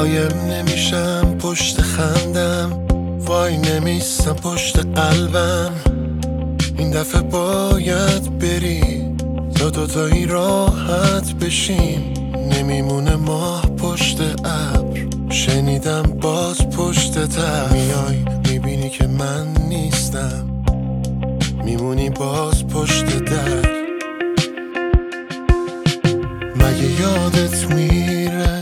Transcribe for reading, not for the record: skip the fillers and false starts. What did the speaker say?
قایم نمیشم پشت خندم، وای نمیستم پشت قلبم. این دفعه باید بری تا دوتایی راحت بشیم. نمیمونه ماه پشت ابر، شنیدم باز پشت تر. میای میبینی که من نیستم، میمونی باز پشت در. مگه یادت میره